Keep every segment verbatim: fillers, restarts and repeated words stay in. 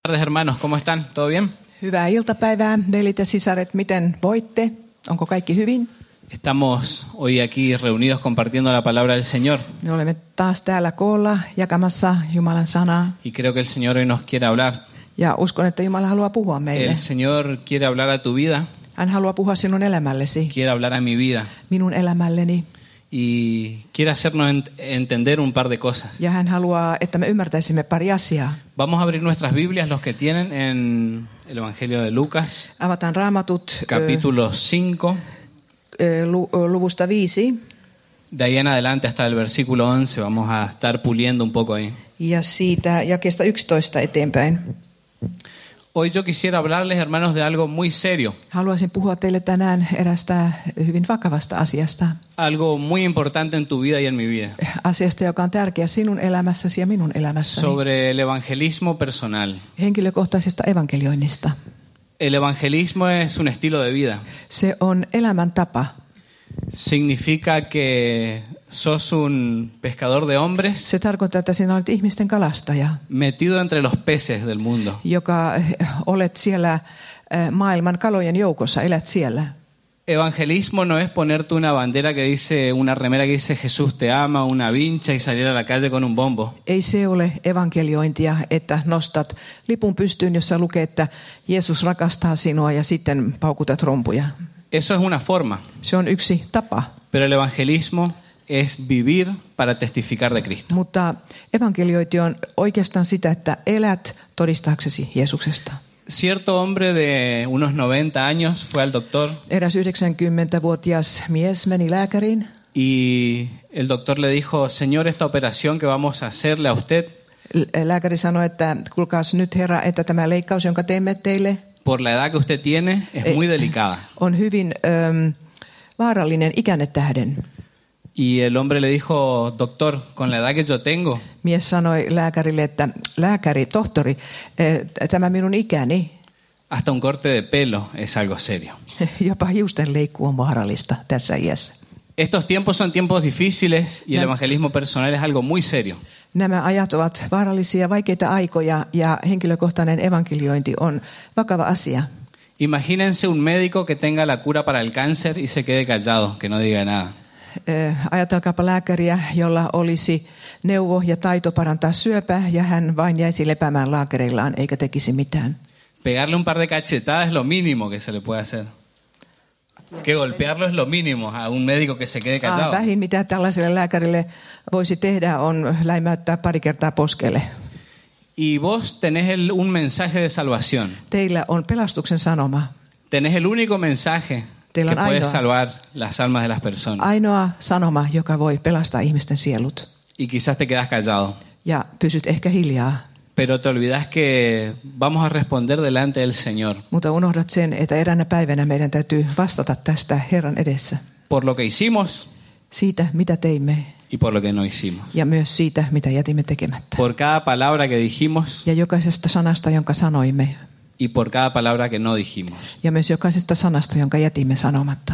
Buenas tardes, hermanos, ¿cómo están? ¿Todo bien? Hyvää iltapäivää, velit ja sisaret. Miten voitte? Onko kaikki hyvin? Estamos hoy aquí reunidos compartiendo la palabra del Señor. Me olemme taas täällä koolla jakamassa Jumalan sanaa. Y creo que el Señor hoy nos quiere hablar. Ja uskon, että Jumala haluaa puhua meille. El Señor quiere hablar a tu vida. Hän haluaa puhua sinun elämällesi, Quiere hablar a mi vida. minun elämälleni. Y quiere hacernos ent- entender un par de cosas. Ja hän haluaa, että me ymmärtäisimme pari asiaa. Vamos a abrir nuestras Biblias, los que tienen, en el Evangelio de Lucas, Avataan raamatut ö, capítulo cinco, ö, lu- ö, luvusta viisi. de ahí en adelante hasta el versículo once. Vamos a estar puliendo un poco ahí. Ja siitä jakeesta yksitoista eteenpäin. Hoy yo quisiera hablarles, hermanos, de algo muy serio. Haluaisin puhua teille tänään erästä hyvin vakavasta asiasta. Algo muy importante en tu vida y en mi vida. Asiasta, joka on tärkeä sinun elämässäsi ja minun elämässäni. Sobre el evangelismo personal. Henkilökohtaisesta evankelioinnista. El evangelismo es un estilo de vida. Se on elämäntapa. Significa que sos un pescador de hombres Se tarkoittaa, että sinä olet ihmisten kalastaja, metido entre los peces del mundo. joka olet siellä eh, maailman kalojen joukossa, elät siellä. Evangelismo no es ponerte una bandera que dice, una remera que dice Jesús te ama, una vincha y salir a la calle con un bombo. Ei se ole evankeliointia, että nostat lipun pystyyn, jossa lukee, että Jeesus rakastaa sinua ja sitten paukutat rumpuja. Eso es una forma, Se on yksi tapa, pero el evangelismo es vivir para testificar de Cristo. mutta evankeliointi on oikeastaan sitä, että elät todistaaksesi Jeesuksesta. Cierto hombre de unos noventa años fue al doctor Eräs yhdeksänkymmentävuotias mies meni lääkäriin. y el doctor le dijo, Señor, esta operación que vamos a hacerle a usted, Lääkäri sanoi, että kuulkaas nyt herra, että tämä leikkaus, jonka teemme teille, por la edad que usted tiene, es Eh. muy delicada. on hyvin öm, vaarallinen ikänne tähden. Y el hombre le dijo, doctor, con la edad que yo tengo, Mies sanoi lääkärille, että lääkäri, tohtori, eh, tämä minun ikäni, hasta un corte de pelo es algo serio. jopa hiusten leikkuu on vaarallista tässä iässä. Estos tiempos son tiempos difíciles y el No. evangelismo personal es algo muy serio. Nämä ajat ovat vaarallisia, vaikeita aikoja ja henkilökohtainen evankeliointi on vakava asia. Imagínense un médico que tenga la cura para el cáncer y se quede callado, que no diga nada. Eh, Ajatelkaapa lääkäriä, jolla olisi neuvo ja taito parantaa syöpää ja hän vain jäisi lepäämään laakereillaan eikä tekisi mitään. Pegarle un par de cachetadas es lo mínimo que se le puede hacer. Que golpearlo es lo mínimo a un médico que se quede Ah, callado. vähin mitä tällaiselle lääkärille voisi tehdä on läimäyttää pari kertaa poskelle. Y vos tenés el- un mensaje de salvación. Teillä on pelastuksen sanoma. Tenés el único mensaje Teillä que on puede ainoa. salvar las almas de las personas. Ainoa sanoma, joka voi pelastaa ihmisten sielut. Y quizás te quedas callado. Ja pysyt ehkä hiljaa, Pero te olvidas que vamos a responder delante del Señor mutta unohdat sen, että eräänä päivänä meidän täytyy vastata tästä Herran edessä. por lo que hicimos Siitä, mitä teimme y por lo que no hicimos. ja myös siitä, mitä jätimme tekemättä. Por cada palabra que dijimos Ja jokaisesta sanasta, jonka sanoimme. y por cada palabra que no dijimos. Ja myös jokaisesta sanasta, jonka jätimme sanomatta.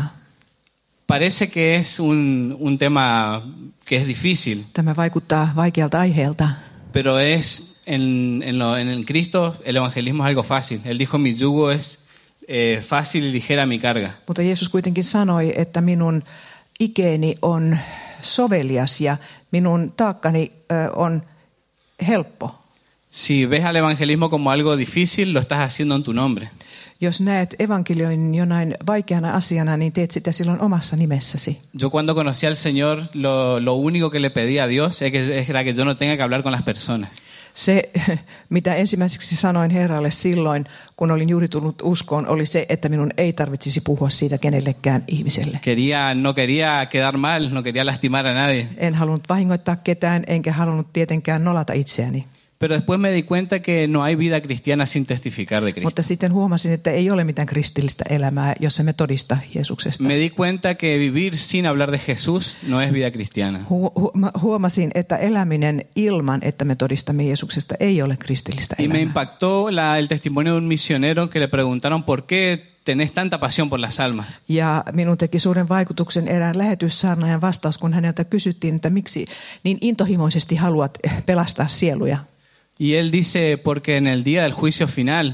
Parece que es un, un tema que es difícil, Tämä vaikuttaa vaikealta aiheelta, pero es en, en, lo, en el Cristo el evangelismo es algo fácil. Él dijo, mi yugo es eh, fácil y ligera mi carga. mutta Jeesus kuitenkin sanoi, että minun ikeeni on sovelias ja minun taakkani ö, on helppo. Si ves al evangelismo como algo difícil, lo estás haciendo en tu nombre. Jos näet evankelioinnin jonain vaikeana asiana, niin teet sitä silloin omassa nimessäsi. Yo cuando conocí al Señor, lo, lo único que le pedí a Dios es que, era que yo no tenga que hablar con las personas. Se, mitä ensimmäiseksi sanoin Herralle silloin, kun olin juuri tullut uskoon, oli se, että minun ei tarvitsisi puhua siitä kenellekään ihmiselle. Quería, no quería quedar mal, no quería lastimar a nadie. En halunnut vahingoittaa ketään, enkä halunnut tietenkään nolata itseäni. Pero después me di cuenta que no hay vida cristiana sin testificar de Cristo. Mutta sitten huomasin, että ei ole mitään kristillistä elämää, jos emme todista Jeesuksesta. Me di cuenta que vivir sin hablar de Jesús no es vida cristiana. Hu- hu- mä huomasin, että eläminen ilman, että me todistamme Jeesuksesta, ei ole kristillistä Y me elämää. impactó la, el testimonio de un misionero que le preguntaron por qué tenés tanta pasión por las almas. Ja minun teki suuren vaikutuksen erään lähetyssaarnaajan vastaus, kun häneltä kysyttiin, että miksi niin intohimoisesti haluat pelastaa sieluja. Y él dice, porque en el día del juicio final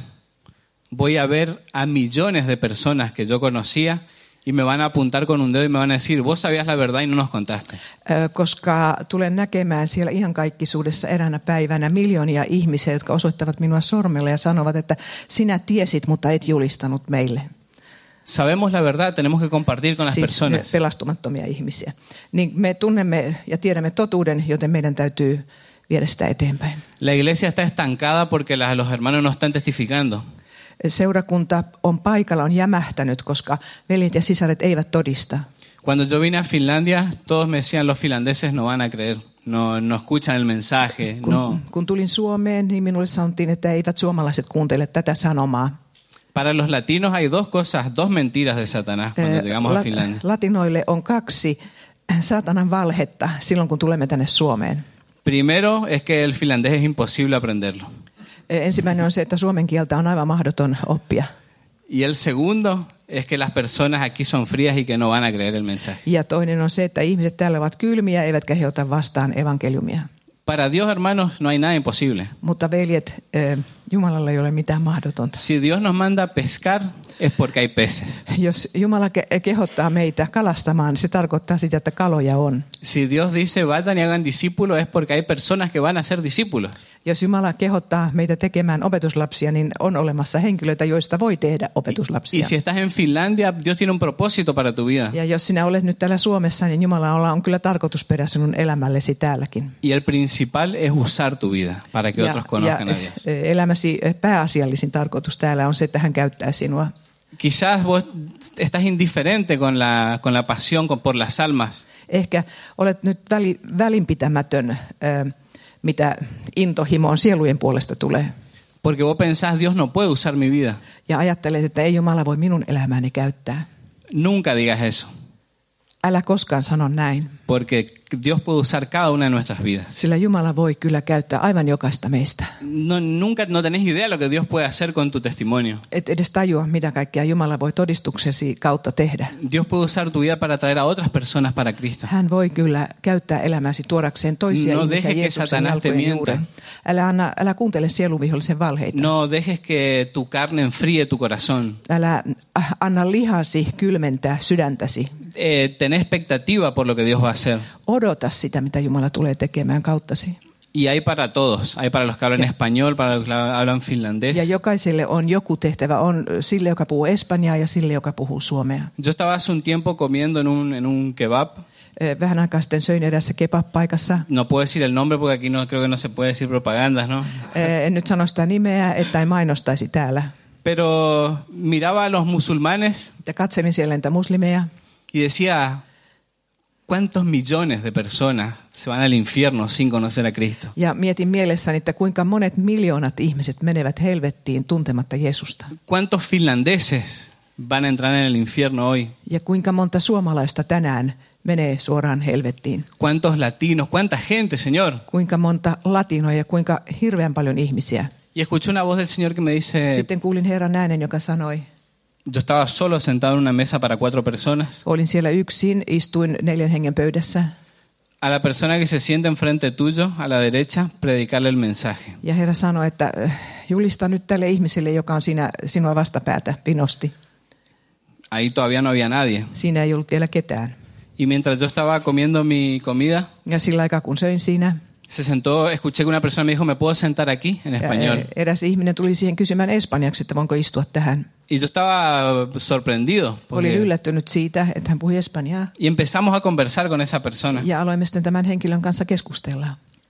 voy a ver a millones de personas que yo conocía y me van a apuntar con un dedo y me van a decir, vos sabías la verdad y no nos contaste. Ö, Koska tulen näkemään siellä iankaikkisuudessa eräänä päivänä miljoonia ihmisiä, jotka osoittavat minua sormella ja sanovat, että sinä tiesit, mutta et julistanut meille. Sabemos la verdad, tenemos que compartir con las Siis personas. pelastumattomia ihmisiä. Niin me tunnemme ja tiedämme totuuden, joten meidän täytyy viedä sitä eteenpäin. La iglesia está estancada porque las- los hermanos no están testificando. Seurakunta on paikalla, on jämähtänyt, koska veljet ja sisaret eivät todista. Cuando yo vine a Finlandia, todos me decían, los finlandeses no van a creer, no, no escuchan el mensaje, Kun, no. kun tulin Suomeen, niin minulle sanottiin, että eivät suomalaiset kuuntele tätä sanomaa. Para los latinos hay dos cosas, dos mentiras de Satanás cuando Eh, llegamos a lat- Finlandia. Latinoille on kaksi saatanan valhetta silloin, kun tulemme tänne Suomeen. Primero es que el finlandés es imposible aprenderlo. Eh, Ensimmäinen on se, että suomen kieltä on aivan mahdoton oppia. Y el segundo es que las personas aquí son frías y que no van a creer el mensaje. Ja toinen on se, että ihmiset täällä ovat kylmiä, eivätkä he ota vastaan evankeliumia. Para Dios, hermanos, no hay nada imposible. Mutta veljet, eh, Jumalalla ei ole mitään mahdotonta. Si Dios nos manda a pescar, es porque hay peces. Jos Jumala ke- kehottaa meitä kalastamaan, se tarkoittaa sitä, että kaloja on. Si Dios dice vayan y hagan discípulos, es porque hay personas que van a ser discípulos. Jos Jumala kehottaa meitä tekemään opetuslapsia, niin on olemassa henkilöitä, joista voi tehdä Y opetuslapsia. si estás en Finlandia, Dios tiene un propósito para tu vida. Ja jos sinä olet nyt täällä Suomessa, niin Jumalalla on kyllä tarkoitusperä sinun elämällesi täälläkin. Y el principal es usar tu vida para que otros conozcan a Dios. eh, elämäsi eh, pääasiallisin tarkoitus täällä on se, että hän käyttää sinua. Quizás vos estás indiferente con la, con la pasión con, por las almas. Ehkä olet nyt väli, välinpitämätön, eh, mitä intohimoon sielujen puolesta tulee. Porque vos pensás, Dios no puede usar mi vida. Ja ajattelet, että ei Jumala voi minun elämääni käyttää. Nunca digas eso. Älä koskaan sano näin, Porque Dios puede usar cada una de nuestras vidas. sillä Jumala voi kyllä käyttää aivan jokaista meistä. No, nunca no tenés idea lo que Dios puede hacer con tu testimonio. Et edes tajua, mitä kaikkea Jumala voi todistuksesi kautta tehdä. Dios puede usar tu vida para traer a otras personas para Cristo. Hän voi kyllä käyttää elämäsi tuodakseen toisia No ihmisiä dejes que Jeesuksen Satanás te jalkojen mienta. juureen. Älä, anna, älä kuuntele sieluvihollisen valheita. No dejes que tu carne enfríe tu corazón. Älä äh, anna lihasi kylmentää sydäntäsi. Eh, ten expectativa por lo que Dios va a hacer. Odota sitä, mitä Jumala tulee tekemään kauttasi. Y hay para todos. Hay para los que hablan español, para los que hablan finlandés. Ja jokaiselle on joku tehtävä. On sille, joka puhuu espanjaa ja sille, joka puhuu suomea. Yo estaba hace un tiempo comiendo en un, en un kebab. Eh, Vähän aikaa sitten söin erässä kebab-paikassa. No puedo decir el nombre porque aquí no creo que no se puede decir propagandas, ¿no? Eh, En nyt sano sitä nimeä, että ei mainostaisi täällä. Pero miraba a los musulmanes Ja katselin siellä niitä muslimeja. y decía, ¿cuántos millones de personas se van al infierno sin conocer a Cristo? Ja mietin mielessäni, että kuinka monet miljoonat ihmiset menevät helvettiin tuntematta Jeesusta. ¿Cuántos finlandeses van a entrar en el infierno hoy? Ja kuinka monta suomalaista tänään menee suoraan helvettiin. ¿Cuántos latinos? ¿Cuánta gente, Señor? Kuinka monta latinoja ja kuinka hirveän paljon ihmisiä. Y escuché una voz del Señor que me dice, Sitten kuulin Herran äänen, joka sanoi, yo estaba solo sentado en una mesa para cuatro personas. olin siellä yksin, istuin neljän hengen pöydässä. A la persona que se sienta enfrente tuyo, a la derecha, predicarle el mensaje. Ja Herra sanoi, että äh, julista nyt tälle ihmiselle, joka on siinä, sinua vastapäätä, pinosti. Ahí todavía no había nadie. Siinä ei ollut vielä ketään. Y mientras yo estaba comiendo mi comida, Ja sillä aikaa kun söin siinä, se sentó, escuché que una persona me dijo, ¿me puedo sentar aquí? En español. ja eräs ihminen tuli siihen kysymään espanjaksi, että voinko istua tähän. Y yo estaba sorprendido. Olin Porque... yllättynyt siitä, että hän puhui espanjaa. Y empezamos a conversar con esa persona. Ja aloimme sitten tämän henkilön kanssa keskustella.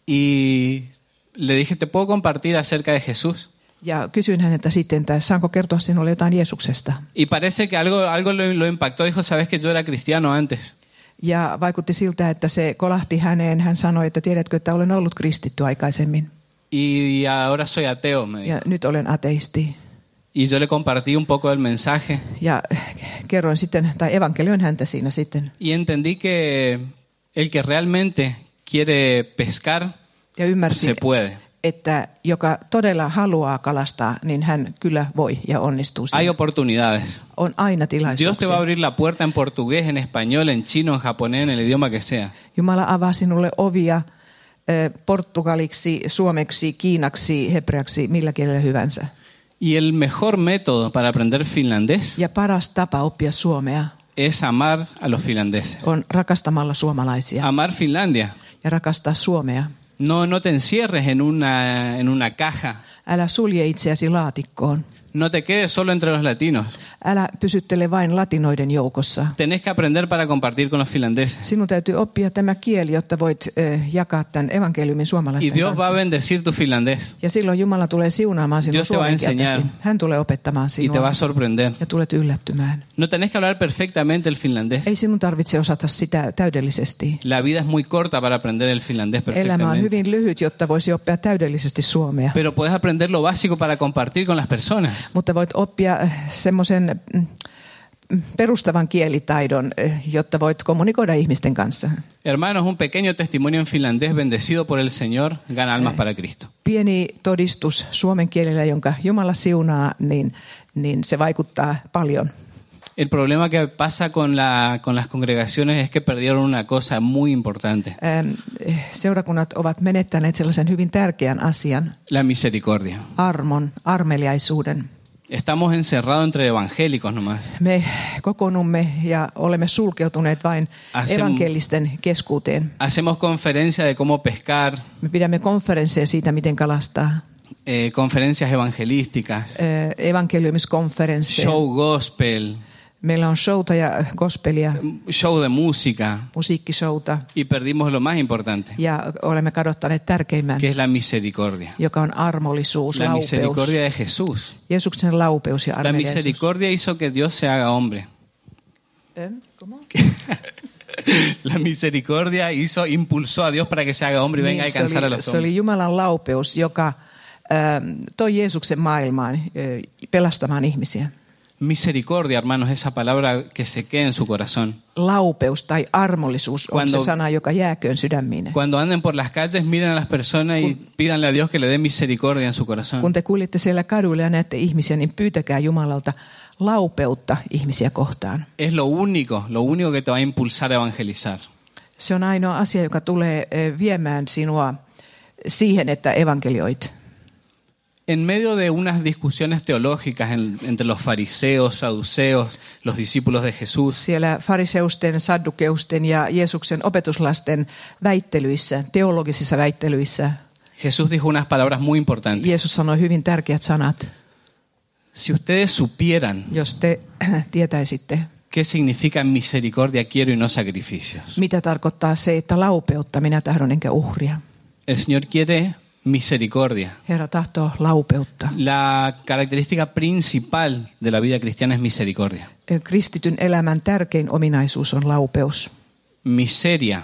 Y le dije, ¿te puedo compartir acerca de Jesús? Ja kysyin häneltä sitten, että saanko kertoa sinulle jotain Jeesuksesta. Y parece que algo, algo lo, lo impactó. Dijo, ¿sabes que yo era cristiano antes? Ja vaikutti siltä, että se kolahti häneen. Hän sanoi, että tiedätkö, että olen ollut kristitty aikaisemmin. Y ahora soy ateo, me dijo. Ja nyt olen ateisti. Y yo le compartí un poco del mensaje. Ja kerroin sitten, tai evankelioin häntä siinä sitten. Y entendí que el que realmente quiere pescar, Ja ymmärsin, se puede. että joka todella haluaa kalastaa, niin hän kyllä voi ja onnistuu siinä. Hay oportunidades. On aina Dios te va a tilaisuuksia. abrir la puerta en portugués, en español, en chino, en japonés, en el idioma que sea. Jumala avaa sinulle ovia portugaliksi, suomeksi, kiinaksi, hebreaksi, millä kielellä hyvänsä. Y el mejor método para aprender finlandés Ja paras tapa oppia suomea es amar a los finlandeses. on rakastamalla suomalaisia Amar Finlandia. ja rakastaa Suomea. No, no te encierres en una, en una caja. Älä sulje itseäsi laatikkoon. No te quedes solo entre los latinos. Älä pysyttele vain latinoiden joukossa. Tenés que aprender para compartir con los finlandeses. Sinun täytyy oppia tämä kieli, jotta voit äh, jakaa tämän evankeliumin Y suomalaisten Dios va a kanssa. bendecir tu finlandés. Ja silloin Jumala tulee siunaamaan sinun Dios te va a suomen kieltäsi. enseñar. Hän tulee opettamaan Y te va sinua a sorprender. ja tulet yllättymään. No tenés que hablar perfectamente el finlandés. Ei sinun tarvitse osata sitä täydellisesti. La vida es muy corta para aprender el finlandés Elämä on perfectamente. hyvin lyhyt, jotta voisi oppia täydellisesti suomea. Pero puedes aprender lo básico para compartir con las personas. Mutta voit oppia semmoisen mm, perustavan kielitaidon, eh, jotta voit kommunikoida ihmisten kanssa. Hermanos, un pequeño testimonio en finlandés bendecido por el Señor gana almas para Cristo. Pieni todistus suomen kielellä, jonka Jumala siunaa, niin, niin se vaikuttaa paljon. El problema que pasa con, la, con las congregaciones es que perdieron una cosa muy importante, Ähm, Seurakunnat ovat menettäneet sellaisen hyvin tärkeän asian, la misericordia. armon, armeliaisuuden. Estamos encerrados entre evangélicos nomás. Me kokoonnumme ja olemme sulkeutuneet vain Asem- evankelisten keskuuteen. Hacemos conferencias de cómo pescar, Me pidämme konferensseja siitä, miten kalastaa, eh, conferencias evangelísticas, eh, evankeliumiskonferensseja. show gospel, Meillä on showta ja gospelia, show de música, musiikkishowta y perdimos lo más importante, ja olemme kadottaneet tärkeimmän, que es la misericordia. joka on armollisuus, La laupeus. misericordia de Jesús. Jeesuksen laupeus ja La armeliaisuus. misericordia hizo que Dios se haga hombre. La misericordia hizo, impulsó a Dios para que se haga hombre y venga a Niin, se, alcanzar a oli, los se hombres. oli Jumalan laupeus, joka äh, toi Jeesuksen maailmaan äh, pelastamaan ihmisiä. Misericordia, hermanos, esa palabra que se quede en su corazón. Laupeus tai armollisuus on Cuando- se sana, joka jääköön sydämiin. Cuando anden por las calles, miren a las personas y pídanle a Dios que le dé misericordia en su corazón. Kun te kuljitte siellä kaduilla ja näette ihmisiä, niin pyytäkää Jumalalta laupeutta ihmisiä kohtaan. Es lo único, lo único que te va a impulsar a evangelizar. Se on ainoa asia, joka tulee eh, viemään sinua siihen, että evankelioit. En medio de unas discusiones teológicas en- entre los fariseos, saduceos, los discípulos de Jesús, Siellä fariseusten, saddukeusten ja Jeesuksen opetuslasten väittelyissä, teologisissa väittelyissä, Jesús dijo unas palabras muy importantes. Jeesus sanoi hyvin tärkeät sanat. Si ustedes supieran Jos te tietäisitte, qué significa misericordia quiero y no sacrificios. mitä tarkoittaa se, että laupeutta minä tahdon enkä uhria. El Señor quiere misericordia. Herra tahtoo laupeutta. La característica principal de la vida cristiana es misericordia. Kristityn elämän tärkein ominaisuus on laupeus. Miseria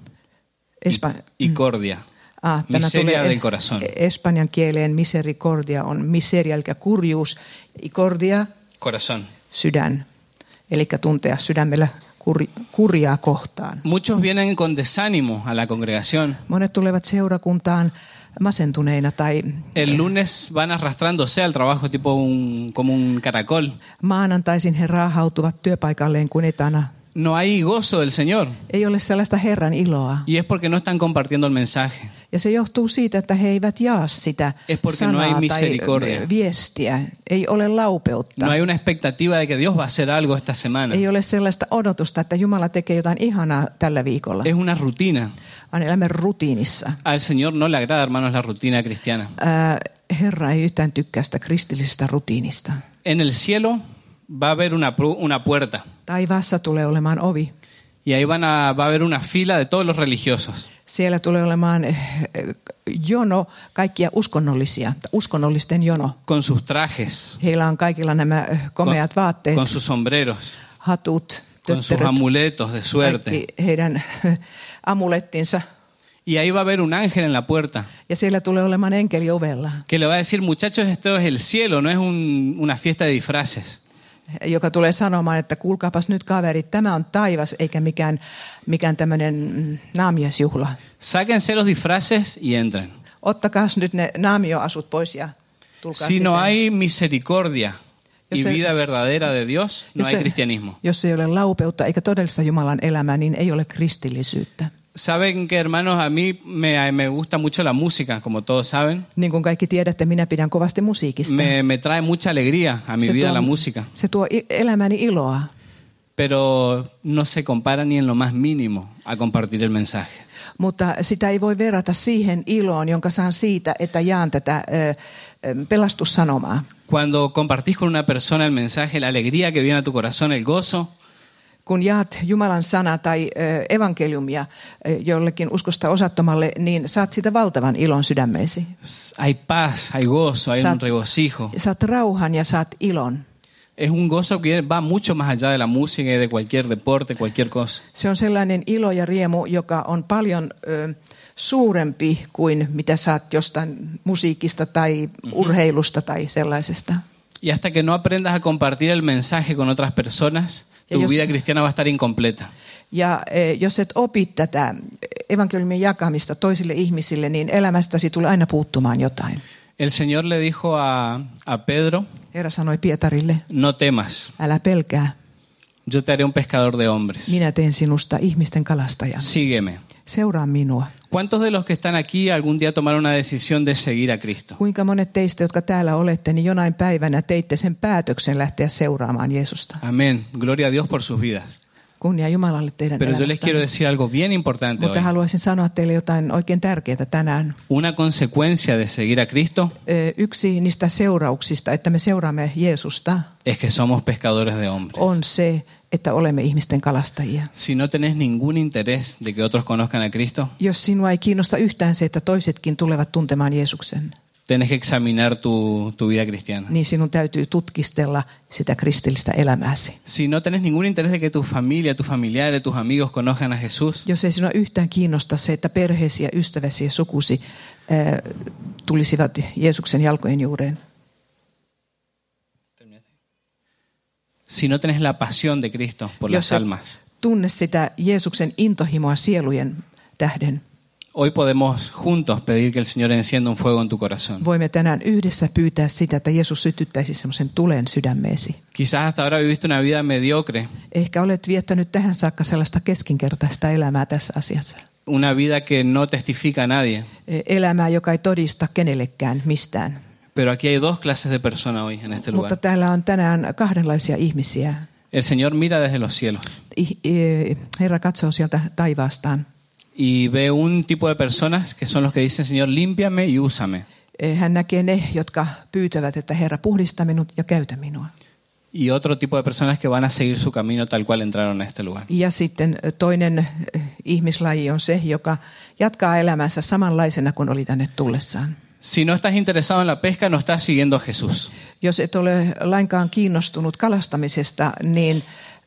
Espa- y cordia. Ah, tämä Miseria tulee del corazón. espanjan kieleen misericordia on miseria, eli kurjuus, ikordia, Corazón. sydän, eli tuntea sydämellä kur, kurjaa kohtaan. Muchos vienen con desánimo a la congregación. Monet tulevat seurakuntaan masentuneina tai El lunes van arrastrándose al trabajo tipo un, como un caracol. maanantaisin he raahautuvat työpaikalleen kuin etana. No hay gozo del Señor. Ei ole sellaista Herran iloa. Y es porque no están compartiendo el mensaje. Ja se johtuu siitä, että he eivät jaa sitä Es porque no hay sanaa tai misericordia. viestiä. Ei ole laupeutta. No hay una expectativa de que Dios va a hacer algo esta semana. Ei ole sellaista odotusta, että Jumala tekee jotain ihanaa tällä viikolla. Es una rutina. Vaan elämme rutiinissa. Al Señor no le agrada, hermanos, la rutina cristiana. Ää, Herra ei yhtään tykkää sitä kristillisestä rutiinista. En el cielo va a haber una, pru- una puerta. Taivaassa tulee olemaan ovi. Y ahí van a, va a haber una fila de todos los religiosos. Siellä tulee olemaan eh, jono kaikkia uskonnollisia, uskonnollisten jono. Con sus trajes, Heillä on kaikilla nämä eh, komeat vaatteet, con sus sombreros, hatut, con sus tötteröt, amuletos de suerte. kaikki heidän amulettinsa. Y ahí va a haber un ángel en la puerta Ja siellä tulee olemaan enkeli ovella, que le va a decir, muchachos, esto es el cielo, no es un- una fiesta de disfraces. joka tulee sanomaan, että kuulkaapas nyt kaverit, tämä on taivas eikä mikään, mikään tämmöinen mm, naamiaisjuhla. Sáquense los disfraces y entren. Ottakaas nyt ne naamioasut pois ja tulkaa Si no sisään. hay misericordia y Yo sé- vida verdadera de Dios, no Jos hay ei- cristianismo. Jos ei ole laupeutta eikä todellista Jumalan elämää, niin ei ole kristillisyyttä. Saben que, hermanos, a mí me, me gusta mucho la música, como todos saben. Niin kuin kaikki tiedätte, minä pidän kovasti musiikista. Me, me trae mucha alegría a mi se vida tuo, la música. Se tuo elämäni iloa. Pero no se compara ni en lo más mínimo a compartir el mensaje. Mutta sitä ei voi verrata siihen iloon, jonka saan siitä, että jaan tätä ö, pelastussanomaa. Cuando compartís con una persona el mensaje, la alegría que viene a tu corazón, el gozo. Kun jaat Jumalan sana tai ö, evankeliumia ö, jollekin uskosta osattomalle, niin saat siitä valtavan ilon sydämeesi. Hay paz, hay gozo, hay saat, un regocijo. Saat rauhan ja saat ilon. Es un gozo que va mucho más allá de la música y de cualquier deporte, cualquier cosa. Se on sellainen ilo ja riemu, joka on paljon ö, suurempi kuin mitä saat jostain musiikista tai urheilusta tai sellaisesta. Y hasta que no aprendas a compartir el mensaje con otras personas, tu jos, vida cristiana va a estar incompleta. Ja e, jos et opi tätä evankeliumin jakamista toisille ihmisille, niin elämästäsi tulee aina puuttumaan jotain. El Señor le dijo a, a Pedro, Herra sanoi Pietarille, no temas, älä pelkää, yo te haré un pescador de hombres. minä teen sinusta ihmisten kalastajan. Sígueme. Seuraa minua. ¿Cuántos de los que están aquí algún día tomaron una decisión de seguir a Cristo? Kuinka monet teistä, jotka täällä olette, niin jonain päivänä teitte sen päätöksen lähteä seuraamaan Jeesusta? Amén. Gloria a Dios por sus vidas. Kunnia Jumalalle teidän Pero yo les quiero elämästänne. decir algo bien importante Mutta hoy. haluaisin sanoa teille jotain oikein tärkeää tänään. Una consecuencia de seguir a Cristo Ö, Yksi niistä seurauksista, että me seuraamme Jeesusta, es que somos pescadores de hombres. on se, että olemme ihmisten kalastajia. Si no tenés ningún interés de que otros conozcan a Cristo, Jos sinua ei kiinnosta yhtään se, että toisetkin tulevat tuntemaan Jeesuksen, tenés que examinar tu, tu vida cristiana. niin sinun täytyy tutkistella sitä kristillistä elämääsi. Si no tenés ningún interés de que tu familia, tus familiares, tus amigos conozcan a Jesús, Jos ei sinua yhtään kiinnosta se, että perheesi ja ystäväsi ja sukusi ää, tulisivat Jeesuksen jalkojen juureen. si no tenés la pasión de Cristo por Jos las et almas, tunne sitä Jeesuksen intohimoa sielujen tähden, hoy podemos juntos pedir que el Señor encienda un fuego en tu corazón. voimme tänään yhdessä pyytää sitä, että Jeesus sytyttäisi semmoisen tulen sydämeesi. Quizás hasta ahora viviste una vida mediocre, Ehkä olet viettänyt tähän saakka sellaista keskinkertaista elämää tässä asiassa. una vida que no testifica a nadie. Elämää, joka ei todista kenellekään mistään. Pero aquí hay dos clases de personas hoy en este Mutta lugar. täällä on tänään kahdenlaisia ihmisiä. El Señor mira desde los cielos I- i- Herra katsoo sieltä taivaastaan. y ve un tipo de personas que son los que dicen, Señor, límpiame y úsame. Hän näkee ne, jotka pyytävät, että Herra puhdista minut ja käytä minua. Y otro tipo de personas que van a seguir su camino tal cual entraron a este lugar. Ja sitten toinen eh, ihmislaji on se, joka jatkaa elämänsä samanlaisena kuin oli tänne tullessaan. Si no estás interesado en la pesca, no estás siguiendo a Jesús. Jos et ole lainkaan kiinnostunut kalastamisesta, niin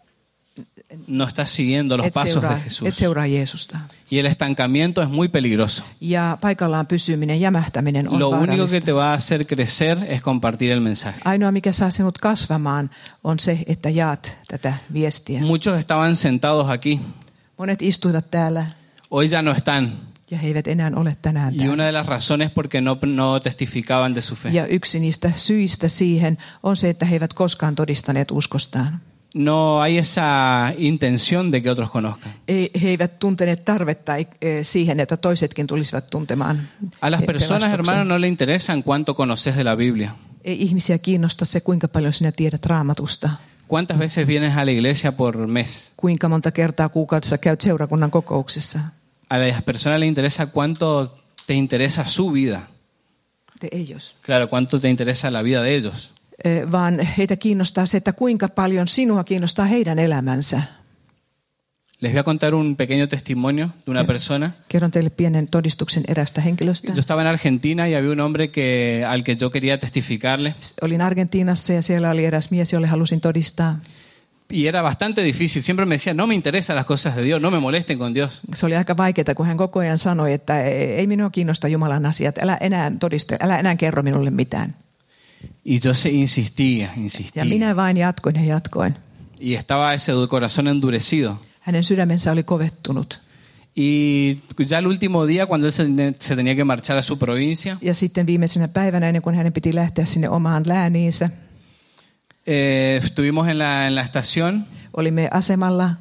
No estás siguiendo los et pasos de seuraa, et Jesús. seuraa Jeesusta. Y el estancamiento es muy peligroso. Ja paikallaan pysyminen, jämähtäminen on Lo único que vaarallista. te va a hacer crecer es compartir el mensaje. Ainoa, mikä saa sinut kasvamaan, on se, että jaat tätä viestiä. Muchos estaban sentados aquí, Monet istuivat täällä hoy ya no están. ja he eivät enää ole tänään Y täällä. una de las razones porque no, no testificaban de su fe. Ja yksi niistä syistä siihen on se, että he eivät koskaan todistaneet uskostaan. No hay esa intención de que otros conozcan. Ei, he eivät tunteneet tarvetta eh, siihen, että toisetkin tulisivat tuntemaan A las eh, personas, pelastuksen. hermanos, no le interesan cuánto conoces de la Biblia. Ei ihmisiä kiinnosta se, kuinka paljon sinä tiedät Raamatusta. ¿Cuántas veces vienes a la iglesia por mes? Kuinka monta kertaa kuukaudessa käyt seurakunnan kokouksessa. A las personas le interesa cuánto te interesa su vida. De ellos. Claro, cuánto te interesa la vida de ellos. Eh, Vaan heitä kiinnostaa se, että kuinka paljon sinua kiinnostaa heidän elämänsä. Les voy a contar un pequeño testimonio de una persona. Kerron teille pienen todistuksen erästä henkilöstä. Yo estaba en Argentina y había un hombre que, al que yo quería testificarle. Olin Argentiinassa ja siellä oli eräs mies, jolle halusin todistaa. Y era bastante difícil. Siempre me decía, no me interesan las cosas de Dios, no me molesten con Dios. Se oli aika vaikeaa, kun hän koko ajan sanoi, että ei minua kiinnosta Jumalan asiat, älä enää todiste, älä enää kerro minulle mitään. Y yo se insistía, Ja insistía. minä vain jatkoin ja jatkoin. Y estaba ese corazón endurecido. Hänen sydämensä oli kovettunut. Y ya el último día, cuando él se, se tenía que marchar a su provincia, Ja sitten viimeisenä päivänä, ennen kuin hänen piti lähteä sinne omaan lääniinsä, eh, estuvimos en la, en la estación olimme asemalla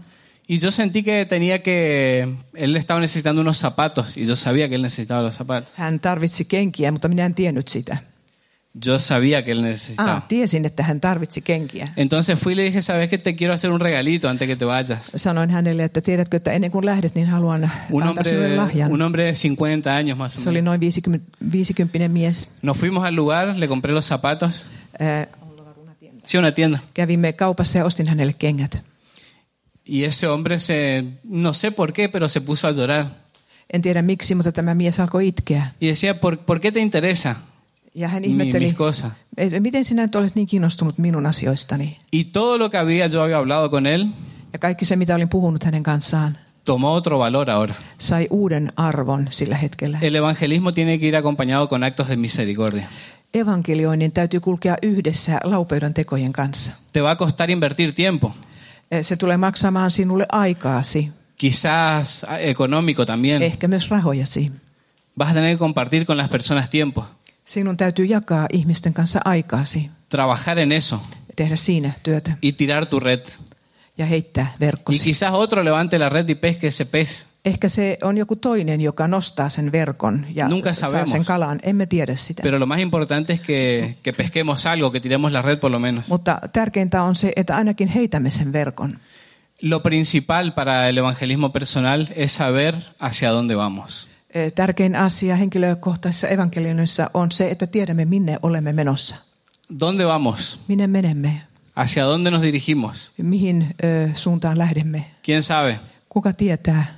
Y yo sentí que tenía que, él estaba necesitando unos zapatos y yo sabía que él necesitaba los zapatos. Hän tarvitsi kenkiä, mutta minä en tiennyt sitä. Yo sabía que él necesitaba. Ah, tiesin, että hän tarvitsi kenkiä. Entonces fui y le dije, ¿sabes qué? Te quiero hacer un regalito antes que te vayas. Sanoin hänelle, että tiedätkö, että ennen kuin lähdet, niin haluan Un antaa sinulle hombre, lahjan. un hombre de cincuenta años más o Se oli menos. noin viisikymppinen mies. Nos fuimos al lugar, le compré los zapatos. Äh, Sí, una tienda. kävimme kaupassa ja ostin hänelle kengät. Y ese hombre se, no sé por qué, pero se puso a llorar. En tiedä miksi, mutta tämä mies alkoi itkeä. Y decía, ¿por, ¿por qué te interesa Ja hän mi, ihmetteli, mis cosas? "Et miten sinä nyt olet niin kiinnostunut minun asioistani? Y todo lo que había, yo había hablado con él, Ja kaikki se, mitä olin puhunut hänen kanssaan, tomó otro valor ahora. sai uuden arvon sillä hetkellä. El evangelismo tiene que ir acompañado con actos de misericordia. Evankelioinnin täytyy kulkea yhdessä laupeuden tekojen kanssa. Te va a costar invertir tiempo, Se tulee maksamaan sinulle aikaasi, quizás económico también. ehkä myös rahojasi. Vas a tener que compartir con las personas tiempo, Sinun täytyy jakaa ihmisten kanssa aikaasi, trabajar en eso tehdä siinä työtä y tirar tu red. ja heittää Y verkkosi. quizás otro levante la red y pesque ese pez. Ehkä se on joku toinen, joka nostaa sen verkon ja Nunca saa sabemos. sen kalan. Emme tiedä sitä. Pero lo más importante es que, que pesquemos algo, que tiremos la red por lo menos. Mutta tärkeintä on se, että ainakin heitämme sen verkon. Lo principal para el evangelismo personal es saber hacia dónde vamos. Tärkein asia henkilökohtaisessa evankelioinnissa on se, että tiedämme, minne olemme menossa. ¿Dónde vamos? Minne menemme? ¿Hacia dónde nos dirigimos? Mihin ö, suuntaan lähdemme? ¿Quién sabe? Kuka tietää?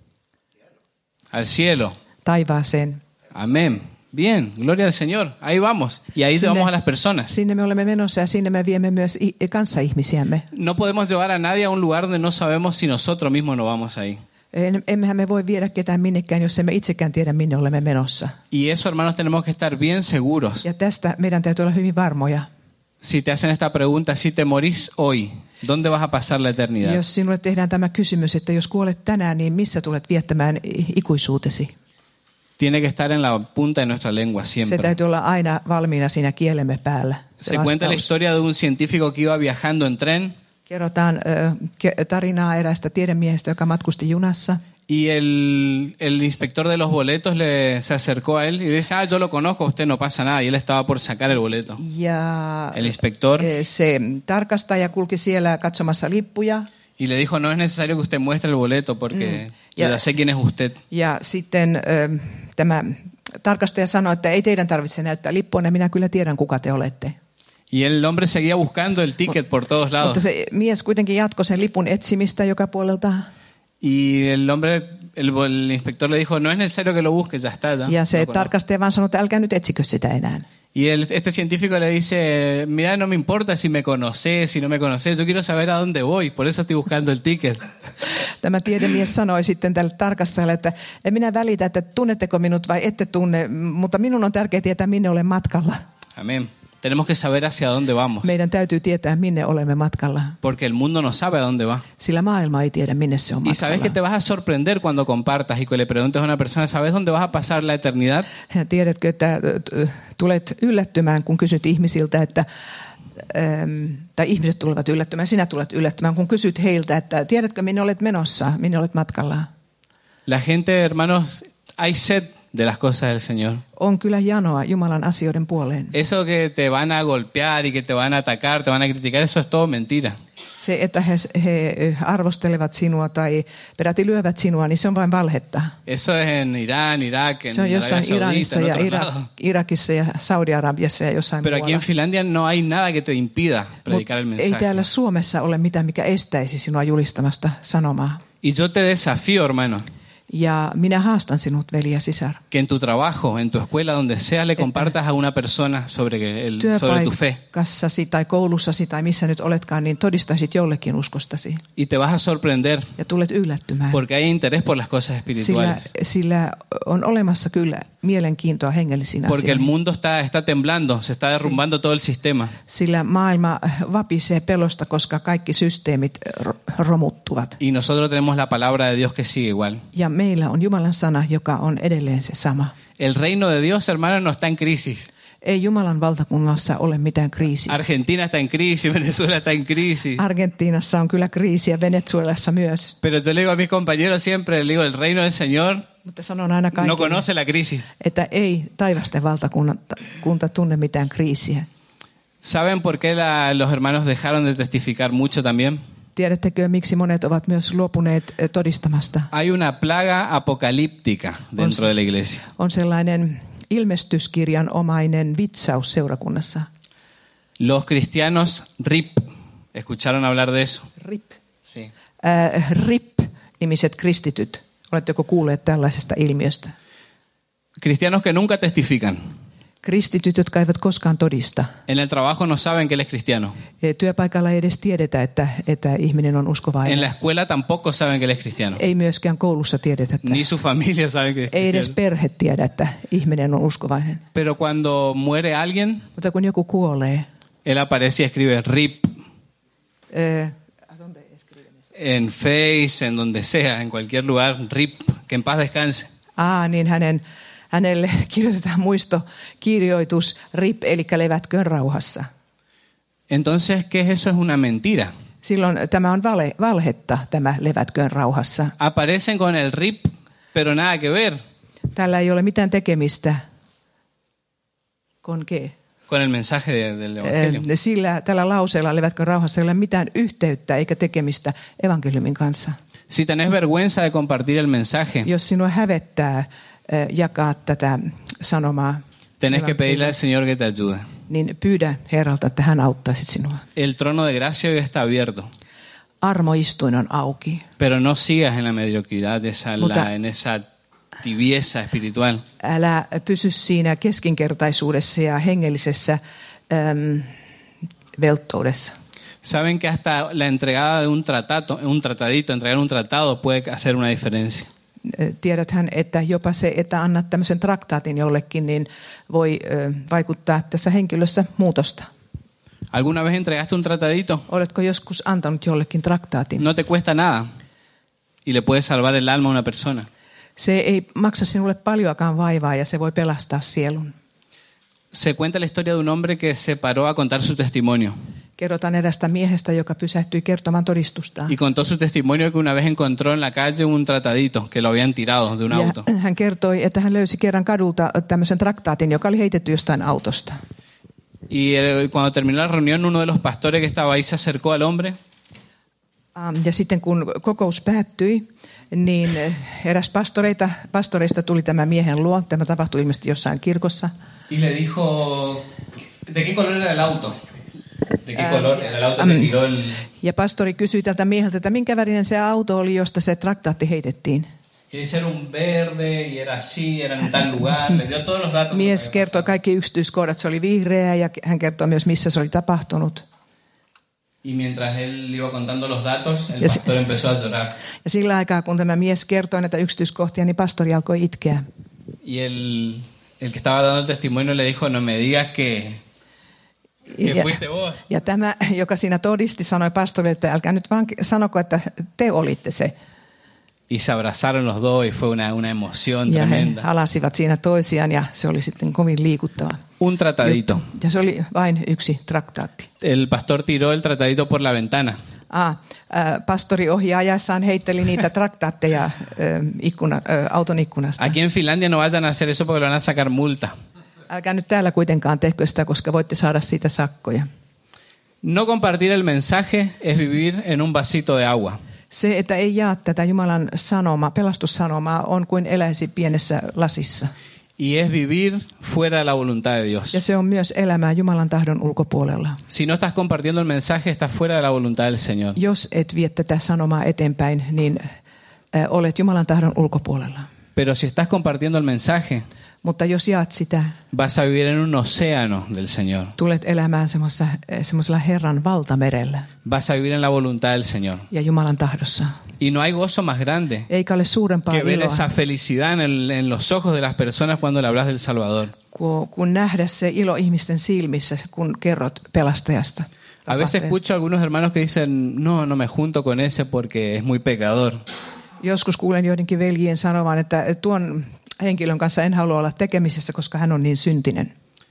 Al cielo. Taivaaseen. Amén. Bien, gloria al Señor. Ahí vamos. Y ahí Sinne- llevamos a las personas. Sinne me olemme menossa ja sinne me viemme myös i- kanssaihmisiämme. No podemos llevar a nadie a un lugar donde no sabemos si nosotros mismos no vamos ahí. En- Emmehän me voi viedä ketään minnekään, jos emme itsekään tiedä, minne olemme menossa. Y eso, hermanos, tenemos que estar bien seguros. Ja tästä meidän täytyy olla hyvin varmoja. Si te hacen esta pregunta, si te morís hoy, ¿dónde vas a pasar la eternidad? Jos sinulle tehdään tämä kysymys, että jos kuolet tänään, niin missä tulet viettämään i- ikuisuutesi? Tiene que estar en la punta de nuestra lengua Se siempre. täytyy olla aina valmiina siinä kielemme päällä. Se cuenta la historia de un científico que iba viajando en tren Kerrotaan ö, ke- tarinaa eräästä tiedemiehestä, joka matkusti junassa. y el, el inspector de los boletos le, se acercó a él y dice, ah, yo lo conozco, usted no pasa nada. Y él estaba por sacar el boleto. Ja El inspector ö, se tarkastaja kulki siellä katsomassa lippuja. y le dijo, no es necesario que usted muestre el boleto porque Mm. yo Ya- ya sé quién es usted. Ja sitten ö, tämä tarkastaja sanoi, että ei teidän tarvitse näyttää lippua, minä kyllä tiedän, kuka te olette. Y el hombre seguía buscando el ticket por todos lados. Mutta se mies kuitenkin jatkoi sen lipun etsimistä joka puolelta. Y el hombre, el, el inspector le dijo, no es necesario que lo busque, ya está. Ya, Ja se lo conozco". tarkastaja vaan sanoi, että älkää nyt etsikö sitä enää. Y el, este científico le dice, mira, no me importa si me conoces, si no me conoces, yo quiero saber a dónde voy, por eso estoy buscando el ticket. Tämä tiedemies sanoi sitten tälle tarkastajalle, että en minä välitä, että tunnetteko minut vai ette tunne, mutta minun on tärkeää tietää, minne olen matkalla. Amén. Tenemos que saber hacia dónde vamos, Meidän täytyy tietää, minne olemme matkalla, porque el mundo no sabe a dónde va. sillä maailma ei tiedä, minne se on Y sabes que matkalla. te vas a sorprender cuando compartas y que le preguntes a una persona, ¿sabes dónde vas a pasar la eternidad? Ja tiedätkö, että t- tulet yllättymään, kun kysyt ihmisiltä, että äm, tai ihmiset tulevat yllättymään, sinä tulet yllättymään, kun kysyt heiltä, että tiedätkö, minne olet menossa, minne olet matkalla. La gente, hermanos, hay sed de las cosas del Señor. On kyllä janoa Jumalan asioiden puoleen. Eso que te van a golpear y que te van a atacar, te van a criticar, eso es todo mentira. Se, että he, he arvostelevat sinua tai peräti lyövät sinua, niin se on vain valhetta. Eso es en Irán, Irak, en Se on Arabia jossain Saudita, Iranissa en ja otros Ira- lados. Irakissa ja Saudi-Arabiassa ja jossain Pero aquí en muualla. Finlandia no hay nada que te impida predicar el Mut ei mensaje. täällä Suomessa ole mitään, mikä estäisi sinua julistamasta sanomaa. Y yo te desafío, hermano, Ja minä haastan sinut, veli ja sisar. que en tu trabajo, en tu escuela, donde sea, le compartas a una persona sobre, el, sobre tu fe. Työpaikassasi tai koulussasi tai missä nyt oletkaan, niin todistaisit jollekin uskostasi. Y te vas a sorprender Ja tulet yllättymään. porque hay interés por las cosas Sillä, espirituales. sillä on olemassa kyllä mielenkiintoa hengellisiin Porque el asioihin. mundo está, está temblando, se está derrumbando todo el sistema. Sillä maailma vapisee pelosta, koska kaikki systeemit ro- romuttuvat. Y nosotros tenemos la palabra de Dios que sigue igual. Ja meillä on Jumalan sana, joka on edelleen se sama. El reino de Dios, hermano, no está en crisis. Ei Jumalan valtakunnassa ole mitään kriisiä. Argentina está en crisis, Venezuela está en crisis. Argentiinassa on kyllä kriisiä, Venezuelassa myös. Pero yo le digo a mis compañeros siempre, le digo, el reino del Señor Mutta sanon aina no kaikille, conoce la crisis. että ei taivasten valtakunta tunne mitään kriisiä. ¿Saben por qué la- los hermanos dejaron de testificar mucho también? Tiedättekö, miksi monet ovat myös luopuneet eh, todistamasta? Hay una plaga apocalíptica dentro de la iglesia. On sellainen ilmestyskirjan omainen vitsaus seurakunnassa. Los cristianos R I P, ¿escucharon hablar de eso? RIP. Sí. Äh, RIP-nimiset kristityt. Oletteko kuulleet tällaisesta ilmiöstä? Cristianos que nunca testifican. Kristityt, jotka eivät koskaan todista. En el trabajo no saben que él es cristiano. Eh, Työpaikalla ei edes tiedetä, että, että ihminen on uskovainen. En la escuela tampoco saben que él es cristiano. Ei myöskään koulussa tiedetä, että Ni su familia sabe que es ei edes cristiano. perhe tiedä, että ihminen on uskovainen. Pero cuando muere alguien, Mutta kun joku kuolee, él aparece y escribe R I P eh, en Face, en donde sea, en cualquier lugar, R I P, que en paz descanse. aa, niin hänen, hänelle kirjoitetaan muistokirjoitus RIP, eli levätköön rauhassa. Entonces, ¿qué es eso? Es una mentira. Silloin tämä on vale, valhetta, tämä levätköön rauhassa. Aparecen con el R I P, pero nada que ver Tällä ei ole mitään tekemistä con qué? con el mensaje de- del Evangelio. Eh, Sillä tällä lauseella levätköön rauhassa ei ole mitään yhteyttä eikä tekemistä evankeliumin kanssa. Si tenés vergüenza de compartir el mensaje, Jos sinua hävettää eh, jakaa tätä sanomaa, tenés que pedirle al Señor que te ayude. niin pyydä Herralta, että hän auttaisi sinua. El trono de gracia hoy está abierto, Armoistuin on auki. pero no sigas en la mediocridad, esa, Mutta- la- en esa tibieza espiritual. Älä pysy siinä keskinkertaisuudessa ja hengellisessä äm, velttoudessa. Saben que hasta la entregada de un tratado, un tratadito, entregar un tratado puede hacer una diferencia. Tiedäthän, että jopa se, että annat tämmöisen traktaatin jollekin, niin voi ö, vaikuttaa tässä henkilössä muutosta. ¿Alguna vez entregaste un tratadito? Oletko joskus antanut jollekin traktaatin? No te cuesta nada y le puede salvar el alma a una persona. Se ei maksa sinulle paljoakaan vaivaa ja se voi pelastaa sielun. Se cuenta la historia de un hombre que se paró a contar su testimonio. Kerrotaan erästä miehestä, joka pysähtyi kertomaan todistustaan. Y contó su testimonio que una vez encontró en la calle un tratadito que lo habían tirado de un auto. Ja hän kertoi, että hän löysi kerran kadulta tämmöisen traktaatin, joka oli heitetty jostain autosta. Y él, cuando terminó la reunión, uno de los pastores que estaba ahí se acercó al hombre Ähm, Ja sitten kun kokous päättyi, niin eräs pastoreita, pastoreista tuli tämä miehen luo. Tämä tapahtui ilmeisesti jossain kirkossa. y le dijo, ¿de qué color era el auto? ¿De qué color era el auto que tiró el...? Ja pastori kysyi tältä mieheltä, että minkä värinen se auto oli, josta se traktaatti heitettiin. Y dice, era un verde y era así, era en tal lugar. Le dio todos los datos. Mies kertoi kaikki yksityiskohdat, se oli vihreä ja hän kertoi myös, missä se oli tapahtunut. Y mientras él iba contando los datos, el Y se- pastor empezó a llorar. Ja sillä aikaa, kun tämä mies kertoi näitä yksityiskohtia, niin pastori alkoi itkeä. Y el, el que estaba dando el testimonio le dijo, no me digas que, que Ja, fuiste vos. ja tämä, joka siinä todisti, sanoi pastorille, että älkää nyt vaan sanoko, että te olitte se. Y se abrazaron los dos y fue una, una emoción Ja he tremenda. halasivat siinä toisiaan ja se oli sitten kovin liikuttava. Un tratadito. Ja se oli vain yksi traktaatti. El pastor tiró el tratadito por la ventana. Ah, äh, pastori ohjaajassaan heitteli niitä traktaatteja äh, ikkuna, äh, auton ikkunasta. Aquí en Finlandia no vayan a hacer eso porque le van a sacar multa. Älkää nyt täällä kuitenkaan tehkö sitä, koska voitte saada siitä sakkoja. No compartir el mensaje es vivir en un vasito de agua. Se, että ei jaa tätä Jumalan sanomaa, pelastussanomaa, on kuin eläisi pienessä lasissa. Y es vivir fuera de la voluntad de Dios. Ja se on myös elämää Jumalan tahdon ulkopuolella. Si no estás compartiendo el mensaje, estás fuera de la voluntad del Señor. Jos et vie tätä sanomaa eteenpäin, niin äh, olet Jumalan tahdon ulkopuolella. Pero si estás compartiendo el mensaje, Mutta jos jaat sitä, vas a vivir en un océano del Señor. tulet elämään semmoisella, semmoisella Herran valtamerellä Vas a vivir en la voluntad del Señor. ja Jumalan tahdossa. Y no hay gozo más grande Eikä ole suurempaa que ver iloa, esa felicidad en, el- en los ojos de las personas cuando le hablas del Salvador. kun, kun nähdä se ilo ihmisten silmissä, kun kerrot pelastajasta. A veces escucho a algunos hermanos que dicen, no, no me junto con ese porque es muy pecador. Joskus kuulen joidenkin veljien sanovan, että tuon henkilön kanssa en halua olla tekemisissä, koska hän on niin syntinen.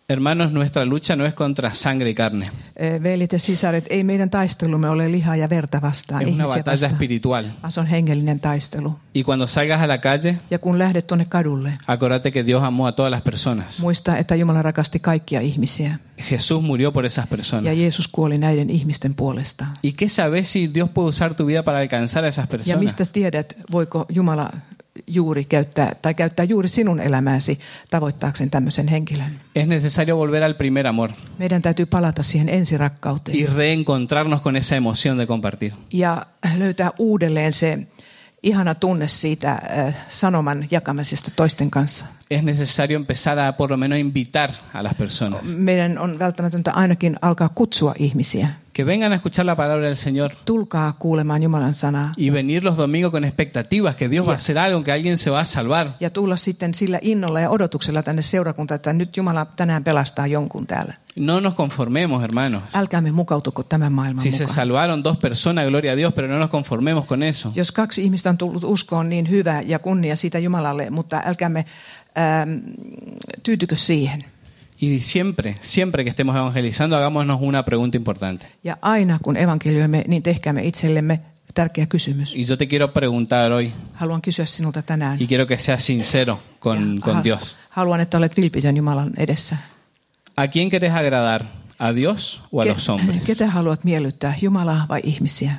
Hermanos, nuestra lucha no es contra sangre y carne. Eh, Veljet ja sisaret, ei meidän taistelumme ole lihaa ja verta vastaan, Es una ihmisiä batalla vastaan, espiritual. vaan se on hengellinen taistelu. Y cuando salgas a la calle, Ja kun lähdet tuonne kadulle, acordate que Dios amó a todas las personas. muista, että Jumala rakasti kaikkia ihmisiä. Jesús murió por esas Ja personas. Jeesus kuoli näiden ihmisten puolesta. ¿Y qué sabes si Dios puede usar tu vida para alcanzar a esas Ja personas? mistä tiedät, voiko Jumala juuri käyttää, tai käyttää juuri sinun elämääsi tavoittaakseen tämmöisen henkilön? Es necesario volver al primer amor Meidän täytyy palata siihen ensirakkauteen y reencontrarnos con esa emoción de compartir. ja löytää uudelleen se ihana tunne siitä äh, sanoman jakamisesta toisten kanssa. Es necesario empezar a por lo menos invitar a las personas Meidän on välttämätöntä ainakin alkaa kutsua ihmisiä. que vengan a escuchar la palabra del Señor Tulkaa kuulemaan Jumalan sanaa y venir los domingos con expectativas que Dios va a hacer algo, que alguien se va a salvar. ja tulla sitten sillä innolla ja odotuksella tänne seurakuntaan, että nyt Jumala tänään pelastaa jonkun täällä. No nos conformemos, hermanos. Älkäämme mukautuko tämän maailman Si se mukaan. salvaron dos personas, gloria a Dios, pero no nos conformemos con eso. Jos kaksi ihmistä on tullut uskoon, niin hyvä ja kunnia siitä Jumalalle, mutta älkäämme ähm, tyytykö siihen. Y siempre, siempre que estemos evangelizando, hagámonos una pregunta importante. Ja aina kun evankelioimme, niin tehkäämme itsellemme tärkeä kysymys. Y yo te quiero preguntar hoy, Haluan kysyä sinulta tänään. y quiero que seas sincero con, Ja con ha- Dios. Haluan, että olet vilpitön Jumalan edessä. ¿A quién querés agradar? ¿A Dios o a Ke- los hombres? Ketä haluat miellyttää, Jumalaa vai ihmisiä?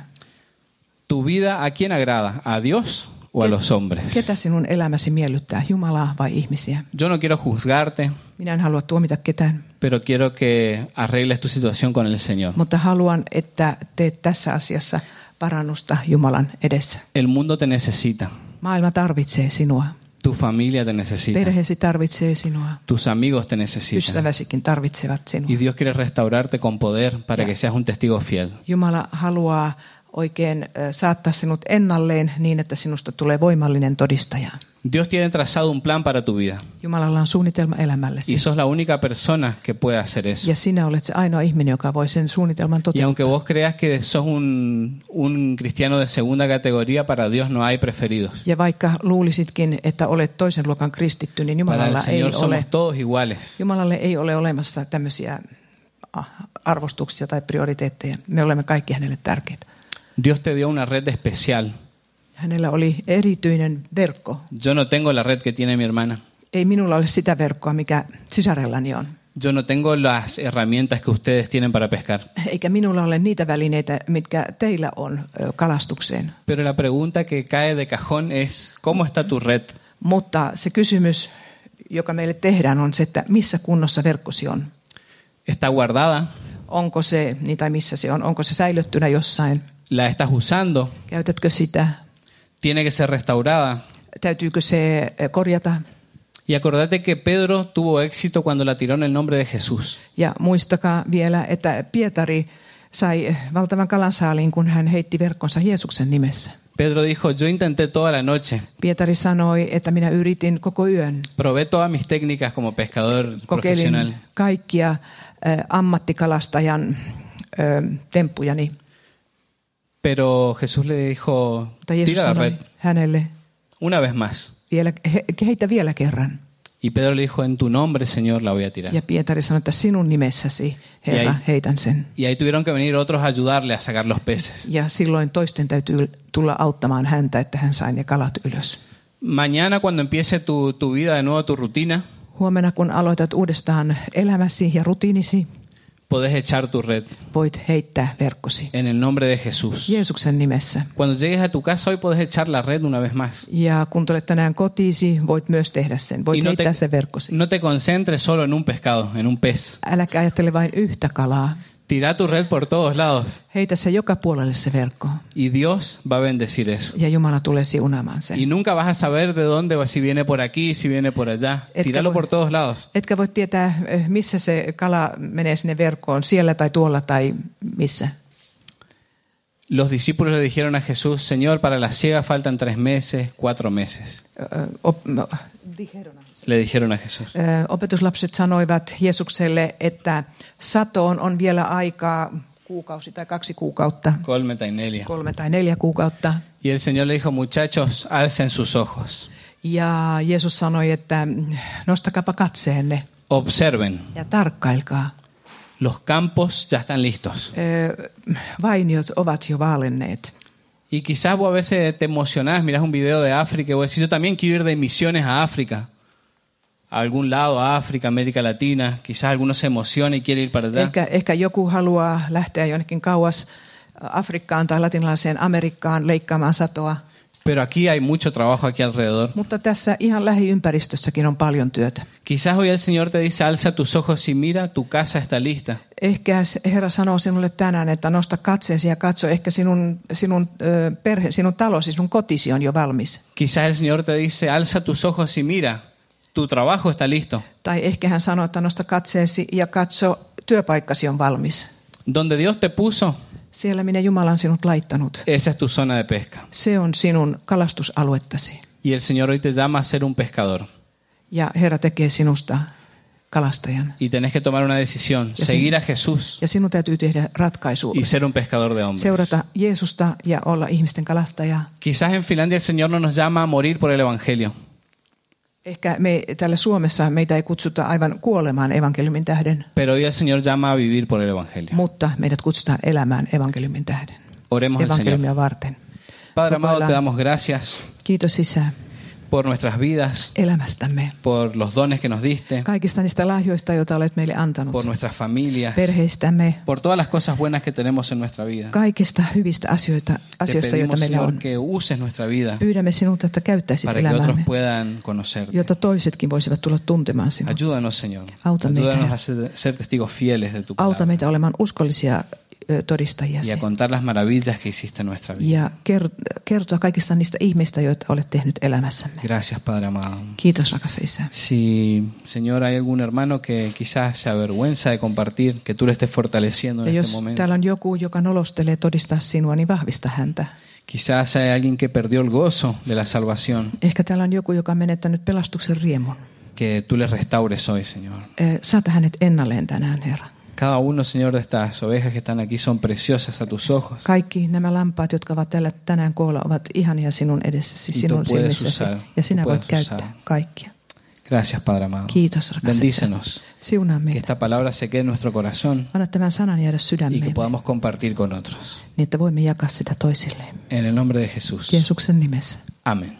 ¿Tu vida a quién agrada? ¿A Dios o a Ke- los hombres? Ketä sinun elämäsi miellyttää, Jumalaa vai ihmisiä? Yo no quiero juzgarte, Minä en halua tuomita ketään, pero quiero que arregles tu situación con el Señor. mutta haluan, että teet tässä asiassa parannusta Jumalan edessä. El mundo te necesita, Maailma tarvitsee sinua. tu familia te necesita, Perheesi tarvitsee sinua. tus amigos te necesitan. Ystäväsikin tarvitsevat sinua. Y Dios quiere restaurarte con poder para Ya. que seas un testigo fiel. Jumala haluaa oikein ö, saattaa sinut ennalleen niin, että sinusta tulee voimallinen todistaja. Dios tiene trazado un plan para tu vida Jumalalla on suunnitelma elämällesi. y sos la única persona que puede hacer eso. Ja sinä olet se ainoa ihminen, joka voi sen suunnitelman Y toteuttaa. aunque vos creas que sos un, un cristiano de segunda categoría, para Dios no hay preferidos. Ja vaikka luulisitkin, että olet toisen luokan kristitty, niin Para el Jumalalla ei Señor ole, somos todos iguales. Jumalalle ei ole olemassa tämmöisiä ah, arvostuksia tai prioriteetteja. Me olemme kaikki hänelle tärkeitä. Dios te dio una red especial. Hänellä oli erityinen verkko. Yo no tengo la red que tiene mi hermana. Ei minulla ole sitä verkkoa, mikä sisarellani on. Yo no tengo las herramientas que ustedes tienen para pescar. Eikä minulla ole niitä välineitä, mitkä teillä on ö, kalastukseen. Pero la pregunta que cae de cajón es, ¿cómo está tu red? Mutta se kysymys, joka meille tehdään, on se, että missä kunnossa verkkosi on. ¿Está guardada? Onko se, niin tai missä se on, onko se säilyttynä jossain? ¿La estás usando? Käytätkö sitä? ¿Tiene que ser restaurada? Täytyykö se ö, korjata? Y acordate que Pedro tuvo éxito cuando la tiró en el nombre de Jesús. Ja muistakaa vielä, että Pietari sai valtavan kalansaaliin, kun hän heitti verkkonsa Jeesuksen nimessä. Pedro dijo, yo intenté toda la noche, Pietari sanoi, että minä yritin koko yön. probé todas mis técnicas como pescador profesional, Kokeilin kaikkia ö, ammattikalastajan ö, temppujani. pero Jesús le dijo, Mutta Jeesus tira la sanoi red hänelle, una vez más. vielä, he, heitä vielä kerran. Y Pedro le dijo, en tu nombre, Señor, la voy a tirar. Ja Pietari sanoi, että sinun nimessäsi, Herra, Ja ei- heitän sen. Y ahí tuvieron que venir otros a ayudarle a sacar los peces. Ja silloin toisten täytyy tulla auttamaan häntä, että hän sai ne kalat ylös. Mañana cuando empiece tu, tu vida de nuevo, tu rutina, Huomenna, kun aloitat uudestaan elämäsi ja rutiinisi, podés echar tu red voit heittää verkkosi. en el nombre de Jesús. Jeesuksen nimessä. Cuando llegues a tu casa hoy podés echar la red una vez más. Ja kun tulet tänään kotiisi, voit myös tehdä sen. Voit Y no heittää te, sen verkkosi. no te concentres solo en un pescado, en un pez. Äläkä ajattele vain yhtä kalaa. Tira tu red por todos lados Heitä se joka puolelle se verkko. y Dios va a bendecir eso. Ja Jumala tulee siunaamaan sen. Y nunca vas a saber de dónde, si viene por aquí, si viene por allá. Etkä Tíralo voi- por todos lados. Etkä voi tietää, eh, missä se kala menee sinne verkkoon. Siellä tai tuolla tai missä. Los discípulos le dijeron a Jesús, Señor, para la siega faltan tres meses, cuatro meses. Ö, op- no, Le dijeron a Jesús. Ö, Opetuslapset sanoivat Jeesukselle, että satoon on vielä aikaa kuukausi tai kaksi kuukautta. Colme tai nelia. Kolme tai neljä kuukautta. Y el Señor le dijo, muchachos, alcen sus ojos. Ja Jeesus sanoi, että nostakapa katseenne. Observen, ja tarkkailkaa. los campos ya están listos. Ö, Vainiot ovat jo vaellenneet. Y quizás vos a veces te emocionás, mirás un video de África y vos decís, yo también quiero ir de misiones a África. A algún lado, a África, América Latina. Quizás alguno se emociona y quiere ir para allá. Ehkä, ehkä joku haluaa lähteä jonnekin kauas Afrikkaan tai latinalaiseen Amerikkaan leikkaamaan satoa. Pero aquí hay mucho trabajo aquí alrededor. Mutta tässä ihan lähiympäristössäkin on paljon työtä. Quizás hoy el Señor te dice, alza tus ojos y mira, tu casa está lista. Ehkä Herra sanoo sinulle tänään, että nosta katseesi ja katso, ehkä sinun, sinun ö, perhe, sinun talosi, sinun kotisi on jo valmis. Quizás el Señor te dice, alza tus ojos y mira, tu trabajo está listo. Tai ehkä hän sanoo, että nosta katseesi ja katso, työpaikkasi on valmis. Donde Dios te puso, Siellä minä Jumala on sinut laittanut. esa es tu zona de pesca. Se on sinun kalastusaluettasi. Y el Señor hoy te llama a ser un pescador. Ja Herra tekee sinusta kalastajan. Y tenés que tomar una decisión, Ja seguir sin- a Jesús Ja sinun täytyy tehdä ratkaisu. y ser un pescador de hombres. Seurata Jeesusta ja olla ihmisten kalastaja. Quizás en Finlandia el Señor no nos llama a morir por el Evangelio, Ehkä me täällä Suomessa meitä ei kutsuta aivan kuolemaan evankeliumin tähden, pero hoy el Señor llama a vivir por el Evangelio. mutta meidät kutsutaan elämään evankeliumin tähden. Oremos al Señor. Evankeliumia varten. Padre amado, te Rukoillaan. damos gracias Kiitos Isä por nuestras vidas, elämästämme. por los dones que nos diste, Kaikista niistä lahjoista, joita olet meille antanut. por nuestras familias, Perheistämme. por todas las cosas buenas que tenemos en nuestra vida. Kaikista hyvistä asioita, Te asioista, joita pedimos, meillä Señor, on. que uses nuestra vida Pyydämme sinulta, että käyttäisit para que otros elämäämme, puedan conocerte. jotta toisetkin voisivat tulla tuntemaan sinua. Ayúdanos, Señor. Auta meitä Ayúdanos ja- a ser, ser testigos fieles de tu Auta palabra meitä olemaan uskollisia ö, y todistajia a contar las maravillas que hiciste en nuestra vida. ja ker- kertoa kaikista niistä ihmistä, joita olet tehnyt elämässämme. Gracias, Padre amado. Kiitos, rakas Isä. Si, Señor, hay algún hermano que quizás se avergüenza de compartir, que tú le estés fortaleciendo Ja en este jos momento. täällä on joku, joka nolostelee todistaa sinua, niin vahvista häntä. Quizás hay alguien que perdió el gozo de la salvación, Ehkä täällä on joku, joka on menettänyt pelastuksen riemun. que tú le restaures hoy, Señor. Ö, Saata hänet ennalleen tänään, Herra. Cada uno, Señor, de estas ovejas que están aquí son preciosas a tus ojos. Kaikki nämä lampaat, jotka ovat täällä tänään koolla, ovat ihania sinun edessäsi, Y tú sinun puedes silmissäsi. usar, Ja tú sinä voit puedes käyttää usar. kaikkia. Gracias, Padre amado. Kiitos, rakas Isä. Bendícenos. Siunaa Que meitä. esta palabra se quede en nuestro corazón Anna tämän sanan jäädä y que sydämeen, podamos compartir con otros. niin että voimme jakaa sitä toisille. En el nombre de Jesús. Jeesuksen nimessä. Amén.